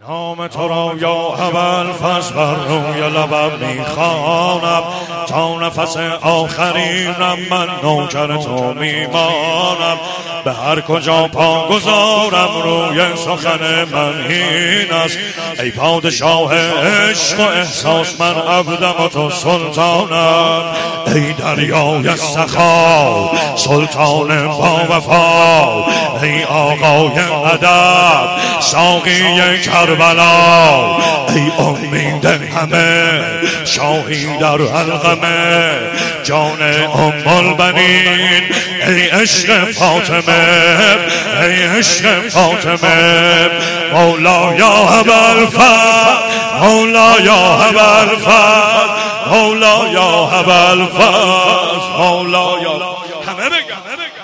نام تو را یا ابوالفضل بر روی لبم میخوانم، تا نفس آخرینم من نوکر تو میمانم. به هر کجا پا گذارم روی سخن من این است، ای پادشاه عشق و احساس من عبدم و تو سلطانم. ای دریای سخا سلطان با وفا، ای آقای ادب ساقی کربلا، ای امید همه شاهی در حلقمه، جان ام البنین ای عشق فاطمه، ای عشق فاطمه. مولا یا ابوالفضل، مولا یا ابوالفضل، مولا یا ابوالفضل، مولا یا همه بگم.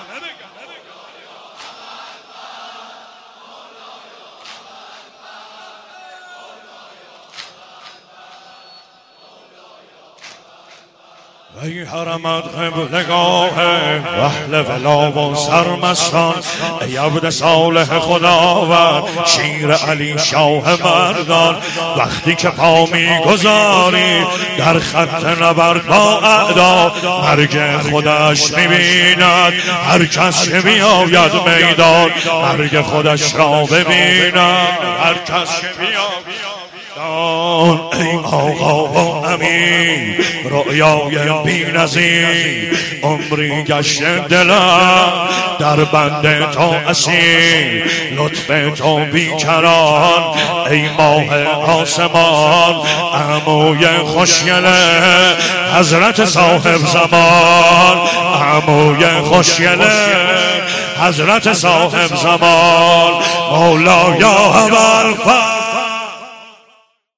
ای حرمت قبلگاه اهل ولا و سرمستان، ای عبد صالح خداوند شیر علی شاه مردان. وقتی که پا میگذاری در خط نبرد با اعدا، مرگ خودش میبیند هر کس که بیاید میدان، مرگ خودش را ببیند هر کس که بیاید. ای آقا و امین رؤیای بی نظیر، عمری گشت دلم در بند تو اسیر، لطف تو بیکران ای ماه آسمان، عموی خوشگله حضرت صاحب زمان، عموی خوشگله حضرت صاحب زمان. مولا یا ابوالفضل،